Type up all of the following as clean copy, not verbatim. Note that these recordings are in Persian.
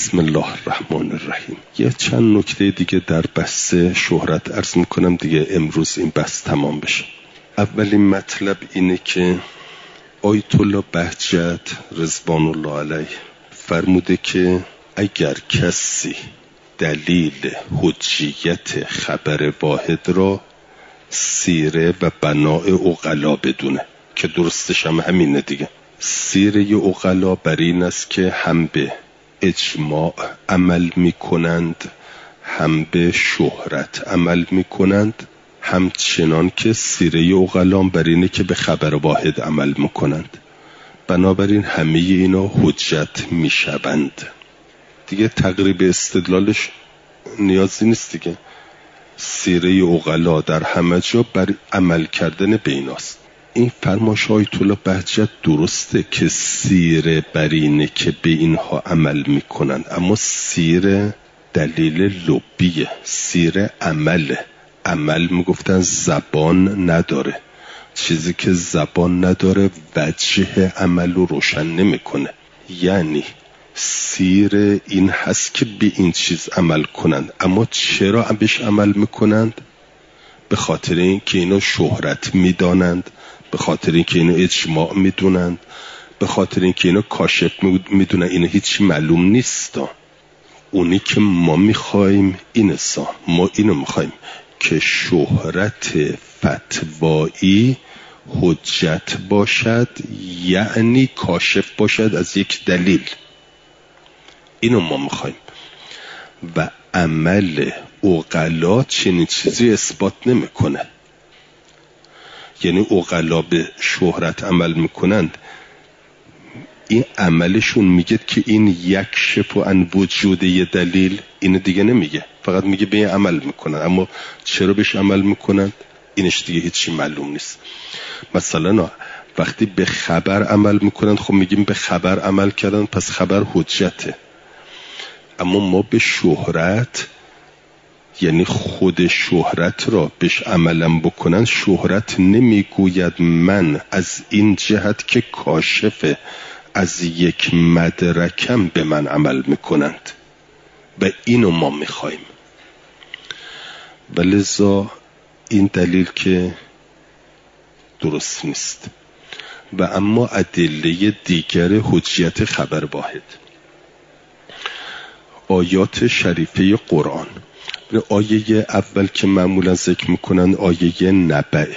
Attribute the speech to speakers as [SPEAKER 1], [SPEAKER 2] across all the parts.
[SPEAKER 1] بسم الله الرحمن الرحیم. یه چند نکته دیگه در بحث شهرت عرض میکنم دیگه امروز این بحث تمام بشه. اولین مطلب اینه که آیت الله بهجت رضوان الله علیه فرموده که اگر کسی دلیل حجیت خبر واحد را سیره و بناء عقلا بدونه، که درستش هم همینه دیگه. سیره عقلا بر این است که هم به اجماع عمل میکنند، هم به شهرت عمل میکنند، همچنان که سیره عقلا بر اینه که به خبر واحد عمل میکنند. بنابراین همه اینا حجت میشوند دیگه. تقریب استدلالش نیازی نیست دیگه. سیره عقلا در همه جا بر عمل کردن به ایناست. این فرمایش آیت الله بهجت درسته که سیره بر اینه که به اینها عمل میکنند، اما سیره دلیل لبیه، سیره عمله. عمل میگفتن زبان نداره، چیزی که زبان نداره وجه عمل رو روشن نمیکنه. یعنی سیره این هست که به این چیز عمل کنند. اما چرا بهش عمل میکنند؟ به خاطر این که اینو شهرت میدانند، به خاطر این که اینو اجماع میدونند، به خاطر این که اینو کاشف میدونن. اینو هیچی معلوم نیست. اونی که ما میخوایم اینسا، ما اینو میخوایم که شهرت فتوایی حجت باشد، یعنی کاشف باشد از یک دلیل. اینو ما میخوایم. و عمل عقلا چنین چیزی اثبات نمیکنه. یعنی عقلا به شهرت عمل میکنند، این عملشون میگه که این یکشف عن وجود یه دلیل، اینو دیگه نمیگه، فقط میگه به این عمل میکنن. اما چرا بهش عمل میکنند اینش دیگه هیچی معلوم نیست. مثلا وقتی به خبر عمل میکنند، خب میگیم به خبر عمل کردن، پس خبر حجته. اما ما به شهرت، یعنی خود شهرت را بهش عملم بکنن، شهرت نمیگوید من از این جهت که کاشفه از یک مدرکم به من عمل میکنند و اینو ما میخوایم. ولذا این دلیل که درست نیست. و اما ادله دیگر حجیت خبر واحد، آیات شریفه قرآن. آیه اول که معمولا ذکر میکنن آیه نبأ.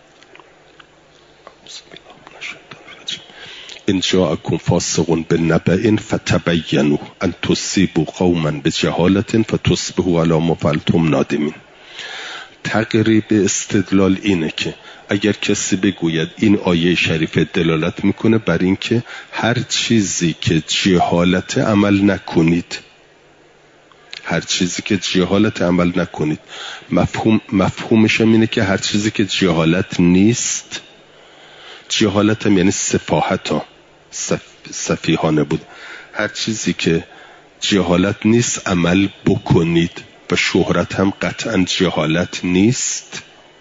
[SPEAKER 1] ان جاءکم فاسق بنبأ فتبینوا ان تصیبوا قوما بجهالة فتصبحوا علی ما فعلتم نادمین. تقریب استدلال اینه که اگر کسی بگوید این آیه شریف دلالت میکنه بر این که هر چیزی که جهالت عمل نکنید، هر چیزی که جهالت عمل نکنید. مفهومش هم اینه که هر چیزی که جهالت نیست، جهالت هم یعنی سفاهت ها، سفیهانه بود. هر چیزی که جهالت نیست عمل بکنید. و شهرت هم قطعا جهالت نیست،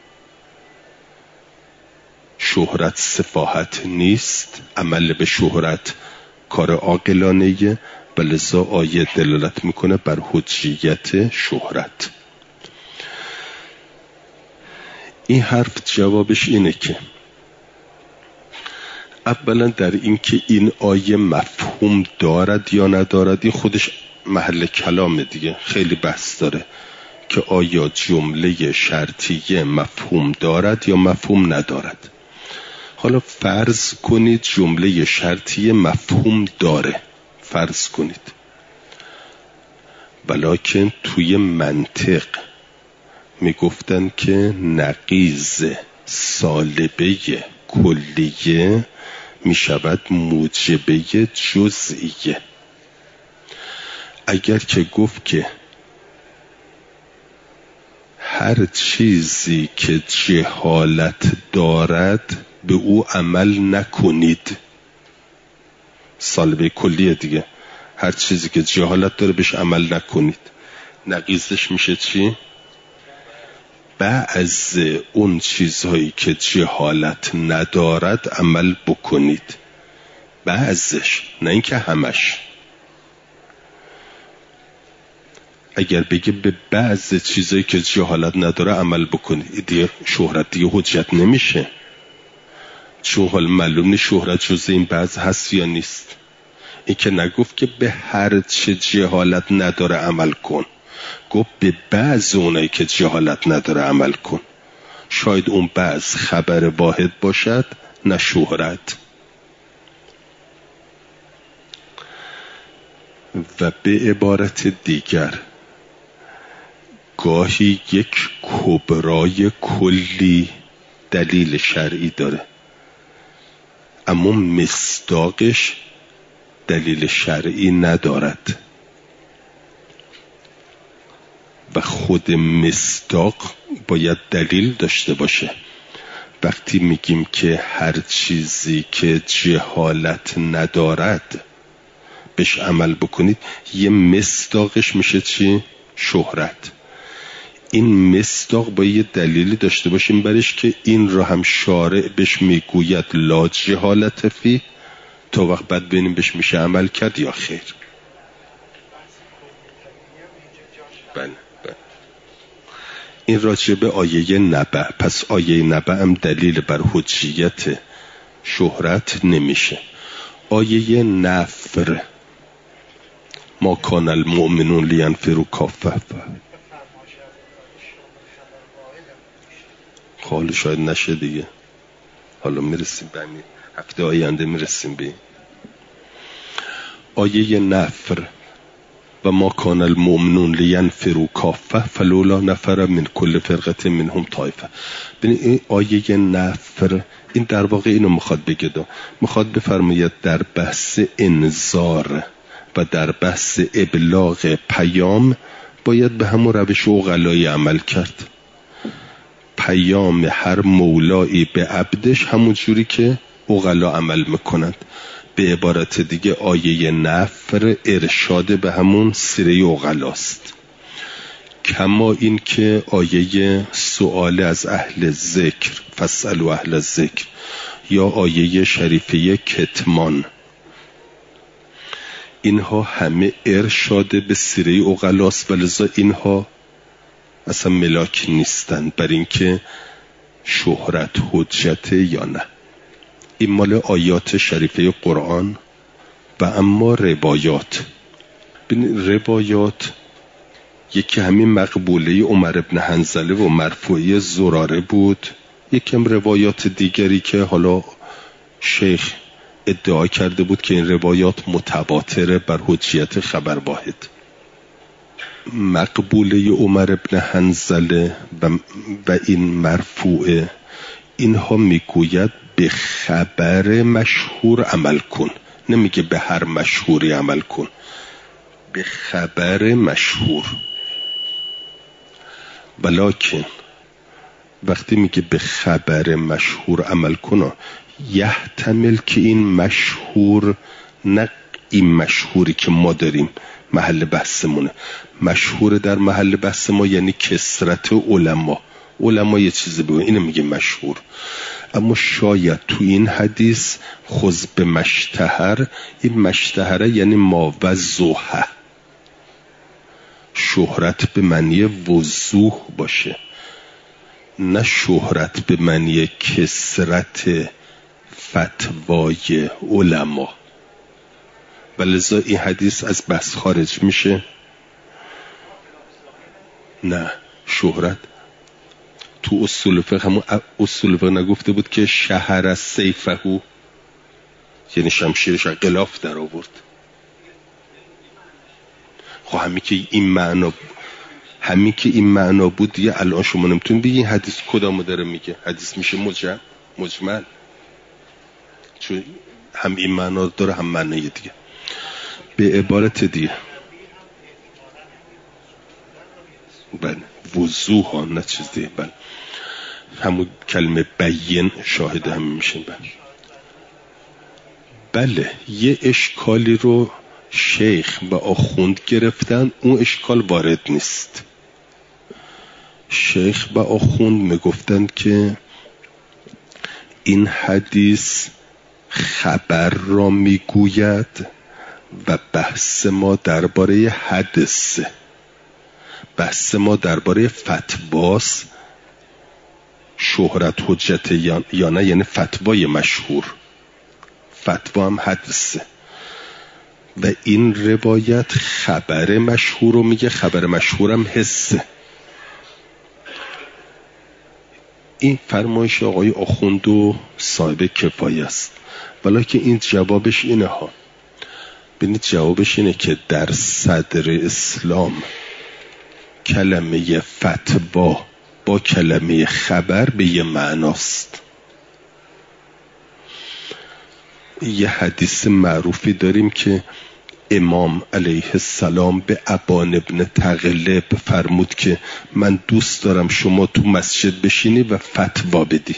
[SPEAKER 1] شهرت سفاهت نیست، عمل به شهرت کار عاقلانه‌ایه. بلذا آیه دلالت میکنه بر حجیت شهرت. این حرف جوابش اینه که اولا در این که این آیه مفهوم دارد یا ندارد، این خودش محل کلامه دیگه، خیلی بحث داره که آیا جمله شرطیه مفهوم دارد یا مفهوم ندارد. حالا فرض کنید جمله شرطیه مفهوم داره، فرض کنید، ولیکن توی منطق میگفتن که نقیض سالبه کلیه میشود موجبه جزئیه. اگر که گفت که هر چیزی که جهالت دارد به او عمل نکنید، سالبه کلیه دیگه، هر چیزی که جهالت داره بهش عمل نکنید. نقیضش میشه چی؟ بعض اون چیزهایی که جهالت ندارد عمل بکنید، بعضش، نه اینکه همش. اگر بگه به بعض چیزایی که جهالت نداره عمل بکنی، دیگه شهرت دیگه حجت نمیشه، چون حال معلوم نیست شهرت جز این بعض هست یا نیست. این که نگفت که به هر چه جهالت نداره عمل کن، گفت به بعض اونایی که جهالت نداره عمل کن. شاید اون بعض خبر واحد باشد نه شهرت. و به عبارت دیگر گاهی یک کبرای کلی دلیل شرعی داره اما مصداقش دلیل شرعی ندارد و خود مصداق باید دلیل داشته باشه. وقتی میگیم که هر چیزی که جهالت ندارد بهش عمل بکنید، یه مصداقش میشه چی؟ شهرت. این مصداق باید یه دلیلی داشته باشیم برش که این را هم شارع بهش میگوید لا جهالت فی، تا وقت بعد ببینیم بهش میشه عمل کرد یا خیر. بله. این راجع به آیه نبأ. پس آیه نبأ هم دلیل بر حجیت شهرت نمیشه. آیه نفر ما کان المؤمنون لینفروا کافه، حالا شاید نشه دیگه، حالا میرسیم به همین، هفته آینده میرسیم به آیه نفر و ما کان المؤمنون لینفروا کافه فلولا نفر من کل فرقه منهم طایفه. ببین این آیه نفر این در واقع اینو میخواد بگه، میخواد بفرماید در بحث انذار و در بحث ابلاغ پیام باید به همون روش عقلایی عمل کرد. پیام هر مولایی به عبدش همون جوری که عقلا عمل میکنند. به عبارت دیگه آیه نفر ارشاد به همون سیره عقلاست. کما این که آیه سؤال از اهل ذکر فاسألوا اهل الذکر یا آیه شریفه کتمان، اینها همه ارشاد به سیره عقلاست و لذا اینها اصلا ملاک نیستن بر اینکه شهرت حجت یا نه. این مال آیات شریفه قرآن. و اما روایات، روایات یکی همین مقبوله عمر ابن حنظله و مرفوعی زراره بود، یکم روایات دیگری که حالا شیخ ادعا کرده بود که این روایات متواتره بر حجیت خبر واحد. مقبوله عمر ابن حنظله و این مرفوعه، اینها میگوید به خبر مشهور عمل کن، نمیگه به هر مشهوری عمل کن، به خبر مشهور. ولکن وقتی میگه به خبر مشهور عمل کن، یحتمل که این مشهور نه این مشهوری که ما داریم محل بحثمونه. مشهور در محل بحث ما یعنی کثرت علما یه چیزی بگن اینو میگه مشهور. اما شاید تو این حدیث خذ به مشتهر، این مشتهره یعنی ما وضوحه، شهرت به معنی وضوح باشه، نه شهرت به معنی کثرت فتوای علما. ولذا این حدیث از بحث خارج میشه. نه، شهرت تو اصول فقه، همون اصول فقه نگفته بود که شهر از سیفهو یعنی شمشیرش غلاف در آورد. خب همین که این معنا بود دیگه الان شما نمیتونید بگید این حدیث کدامو داره میگه. حدیث میشه مجمل، چون هم این معنا داره هم معنی دیگه. به عبارت دیگه بله وضوح ها نه چیز دیگه، بله همون کلمه بیین شاهد هم میشه. بله یه اشکالی رو شیخ و آخوند گرفتن، اون اشکال وارد نیست. شیخ و آخوند میگفتن که این حدیث خبر را میگوید و بحث ما درباره حدث، بحث ما درباره فتواست، شهرت حجت یا نه، یعنی فتوای مشهور. فتوا هم حدثه و این روایت خبر مشهور رو میگه، خبر مشهور هم حسه. این فرمایش آقای آخوند و صاحب کفایه است، ولی که این جوابش اینه ها. ببینید جوابش اینه که در صدر اسلام کلمه فتوا با کلمه خبر به یه معناست. یه حدیث معروفی داریم که امام علیه السلام به ابان ابن تغلب فرمود که من دوست دارم شما تو مسجد بشینی و فتوا بدی.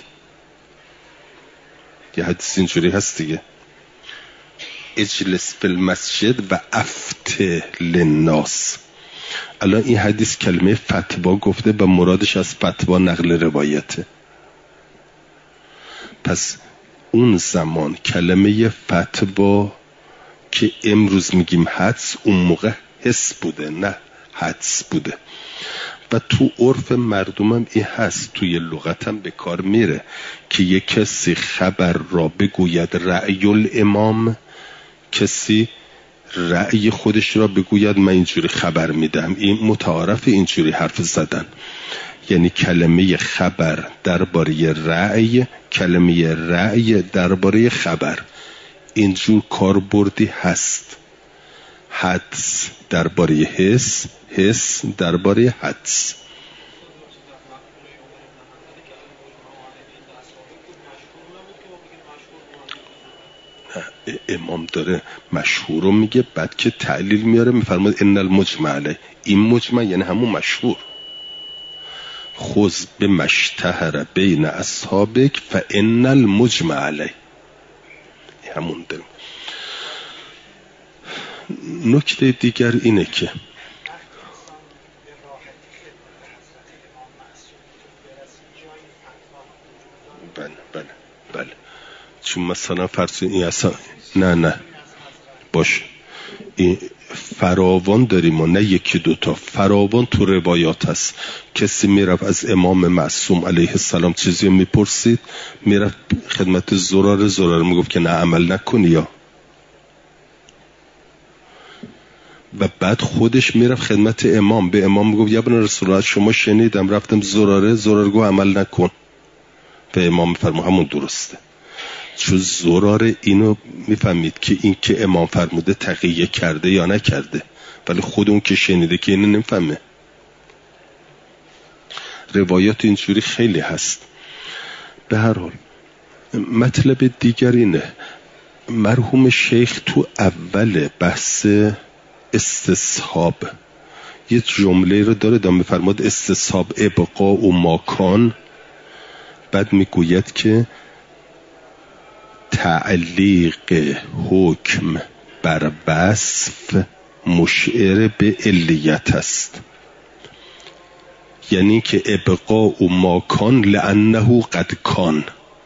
[SPEAKER 1] یه حدیث اینجوری هست دیگه، اجلس فی المسجد و افته للناس. الان این حدیث کلمه فتوا گفته و مرادش از فتوا نقل روایته. پس اون زمان کلمه فتوا که امروز میگیم حدس، اون موقع حس بوده نه حدس بوده. و تو عرف مردمم این هست، توی لغتم به کار میره که یک کسی خبر را بگوید رأی الامام، کسی رأی خودش را بگوید من اینجوری خبر میدم. این متعارف اینجوری حرف زدن، یعنی کلمه خبر درباره رأی، کلمه رأی درباره خبر، اینجور کاربردی هست. حدس درباره حس، حس درباره حدس. امام داره مشهور رو میگه، بعد که تعلیل میاره میفرماد ان المجمع علیه. این مجمع یعنی همون مشهور. خذ بمشتهر بین اصحابک فان المجمع علیه، همون داریم. نکته دیگر اینه که بله چون مثلا فرض این اصلا نه باشه، این فراوان داریم و نه یکی دوتا، فراوان تو روایات هست. کسی میرفت از امام معصوم علیه السلام چیزی میپرسید، میرفت خدمت زرار میگفت که نه عمل نکنی، یا و بعد خودش میرفت خدمت امام، به امام میگفت یا ابن رسول الله شما شنیدم رفتم زرار گفت عمل نکن، به امام فرمود همون درسته. چون زرار اینو میفهمید که این که امام فرموده تقیه کرده یا نکرده، ولی خود اون که شنیده که اینو نمیفهمه. روایات اینجوری خیلی هست. به هر حال مطلب دیگر اینه، مرحوم شیخ تو اول بحث استصحاب یه جمله رو داره، دام میفرماد استصحاب ابقاء و ماکان، بعد میگوید که تعلیق حکم بر وصف مشعر به علیت است، یعنی که ابقاء و ماکان لانه قد کان.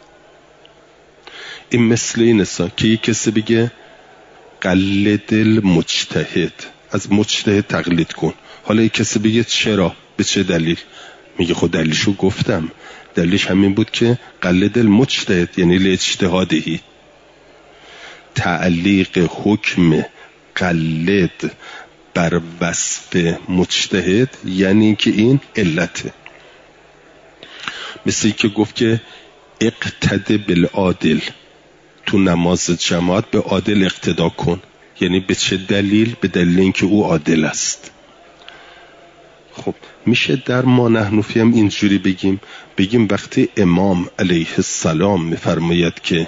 [SPEAKER 1] این مثل این است که یک کسی بگه قلد المجتهد، از مجتهد تقلید کن. حالا یک کسی بگه چرا، به چه دلیل؟ میگه خود دلیلشو گفتم، دلیلش همین بود که قلد المجتهد یعنی لاجتهادهی. تعلیق حکم قلد بر وصف مجتهد یعنی که این علته. مثل که گفت که اقتد بالعادل، تو نماز جماعت به عادل اقتدا کن، یعنی به چه دلیل؟ به دلیل اینکه او عادل است. خب میشه در ما نحنفی هم اینجوری بگیم وقتی امام علیه السلام میفرماید که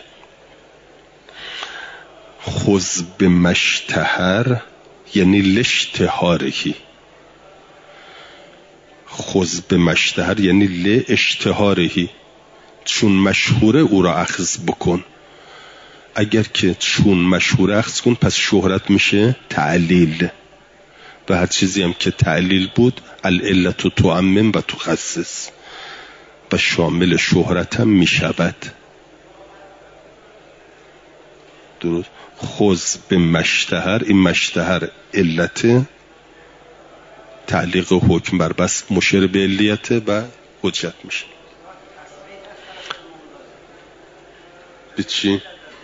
[SPEAKER 1] خذ بمشتهر یعنی لاشتهارهی، خذ بمشتهر یعنی لاشتهارهی، چون مشهوره او را اخذ بکن. اگر که چون مشهوره اخذ کن پس شهرت میشه تعلیل، و هر چیزی هم که تعلیل بود العلت تعمم و تخصص و شامل شهرت هم میشود. درست. خذ به مشتهر، این مشتهر علت تعلیق حکم بر بس مشیر به علیت و حجت میشه. به چی؟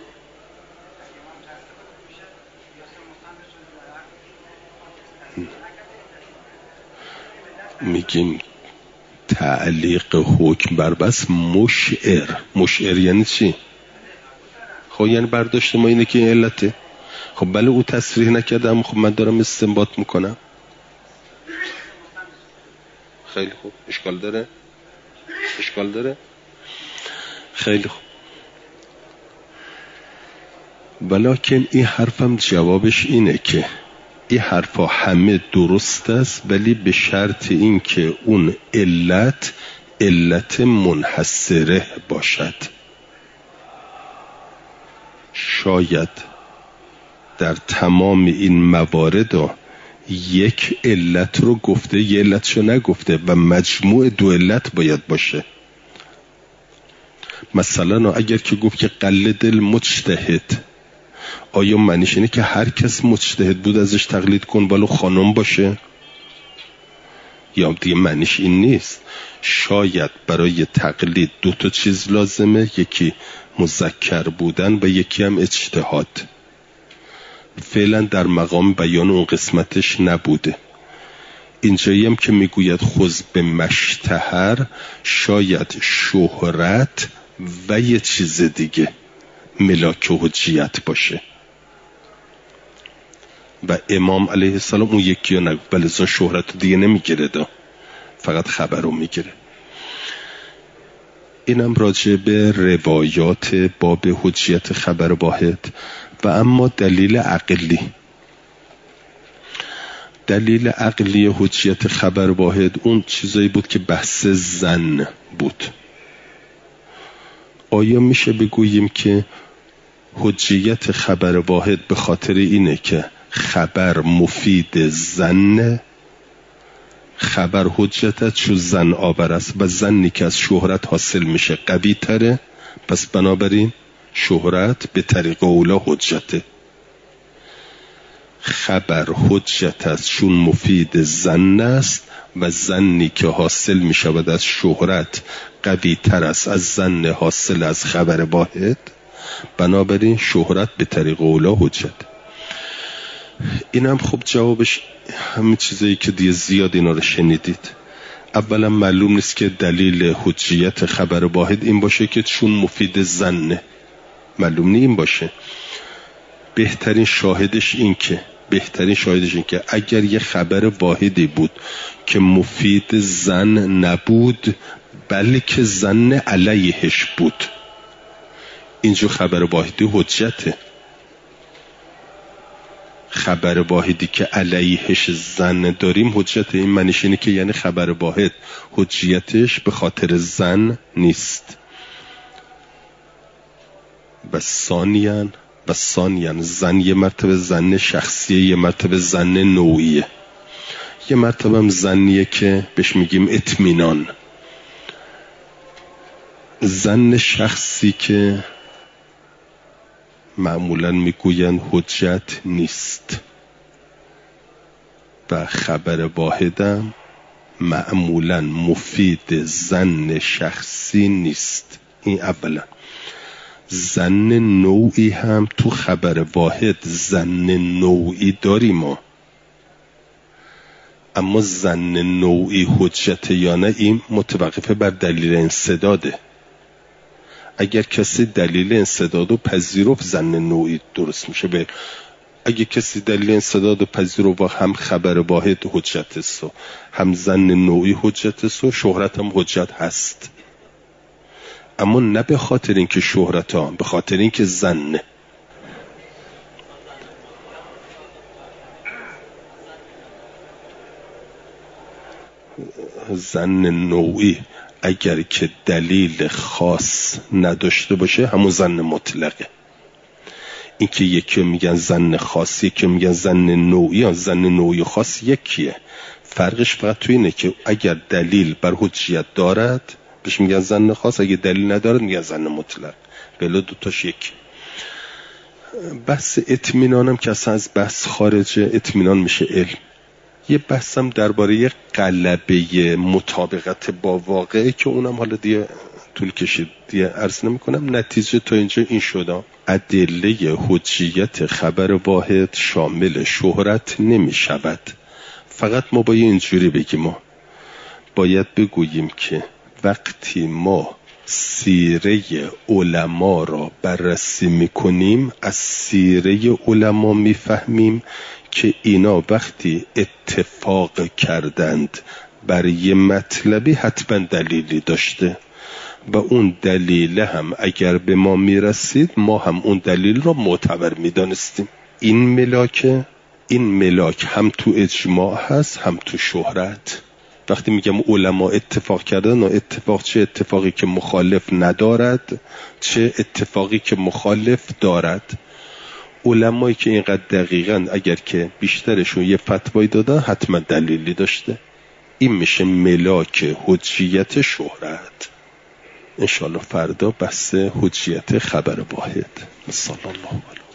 [SPEAKER 1] میگیم تعلیق حکم بر بس مشعر یعنی چی؟ خب یعنی برداشت ما اینه که این علته. خب بله او تصریح نکرده، اما خب من دارم استنباط میکنم. خیلی خوب، اشکال داره؟ خیلی خوب. ولیکن این حرفم جوابش اینه که این حرفا همه درست است، ولی به شرط این که اون علت منحصره باشد. شاید در تمام این موارد یک علت رو گفته، یک علتشو نگفته و مجموع دو علت باید باشه. مثلا اگر که گفت که قلد المجتهد، آیا معنیش اینه که هر کس مجتهد بود ازش تقلید کن ولو خانم باشه؟ یا دیگه معنیش این نیست. شاید برای تقلید دو تا چیز لازمه، یکی مذکر بودن و یکی هم اجتهاد. فعلا در مقام بیان اون قسمتش نبوده. اینجایی هم که میگوید خذ به مشتهر، شاید شهرت و یه چیز دیگه ملاک حجیت باشه و امام علیه السلام اون یکی رو نگفت، ولی اون شهرت دیگه نمیگیره، فقط خبر رو میگیره. اینم راجع به روایات باب حجیت خبر واحد. و اما دلیل عقلی حجیت خبر واحد اون چیزایی بود که بحث زن بود. آیا میشه بگوییم که حجیت خبر واحد به خاطر اینه که خبر مفید زن، خبر حجتت چون زن آور است و زنی که از شهرت حاصل میشه قوی تره، پس بنابراین شهرت به طریق اولا حجته. خبر حجت است چون مفید زن است و زنی که حاصل می شود از شهرت قوی تر است از زن حاصل از خبر واحد، بنابراین شهرت به طریق اولا حجت. این هم خب جوابش همین چیزایی که دیگه زیاد اینا رو شنیدید. اولا معلوم نیست که دلیل حجیت خبر واحد این باشه که چون مفید زنه، معلوم نیست این باشه. بهترین شاهدش این که اگر یه خبر واحدی بود که مفید زن نبود بلکه زن علیهش بود، اینجا خبر واحدی حجته. خبر واحدی که علیهش زن داریم حجته. این معنیش اینه که یعنی خبر واحد حجیتش به خاطر زن نیست. و ثانیاً زن یه مرتبه زن شخصیه، یه مرتبه زن نوعیه، یه مرتبه هم زنیه که بهش میگیم اطمینان. زن شخصی که معمولاً میگوین حجت نیست و خبر واحدم معمولاً مفید زن شخصی نیست. این اولا. زن نوعی هم تو خبر واحد زن نوعی داریم اما زن نوعی حجت یا نه این متوقفه بر دلیل انسداده. اگر کسی دلیل انسدادو پذیرفت زن نوعی درست میشه. اگر کسی دلیل انسدادو پذیرفت و هم خبر واحد حجت است و هم زن نوعی حجت است و شهرت هم حجت هست، اما نه به خاطر اینکه شهرت ها، به خاطر اینکه زن نوعی اگر که دلیل خاص نداشته باشه همون زن مطلقه. این که یکی میگن زن خاص، یکی میگن زن نوعی، یا زن نوعی خاص یکیه. فرقش فقط توی اینه که اگر دلیل بر حجیت دارد بهش میگن زن خاص، اگه دلیل ندارد میگن زن مطلق. بله دوتاش یک. بحث اطمینانم که اصلا از بحث خارجه. اطمینان میشه علم. یه بحثم درباره غلبه مطابقت با واقعه که اونم حالا دیگه طول کشید، دیگه عرض نمی کنم. نتیجه تا اینجا این شد ادله حجیت خبر واحد شامل شهرت نمی شود. فقط ما باید اینجوری بگیم، ما باید بگوییم که وقتی ما سیره علما را بررسی میکنیم از سیره علما میفهمیم که اینا وقتی اتفاق کردند بر یه مطلبی حتما دلیلی داشته و اون دلیل هم اگر به ما میرسید ما هم اون دلیل را معتبر میدانستیم. این ملاک هم تو اجماع هست هم تو شهرت. وقتی میگم علما اتفاق کردن، اتفاق چه اتفاقی که مخالف ندارد، چه اتفاقی که مخالف دارد. علمایی که اینقدر دقیقاً اگر که بیشترشون یه فتوایی دادن حتما دلیلی داشته. این میشه ملاک حجیت شهرت. انشالله فردا بحث حجیت خبر واحد. صلی الله علیه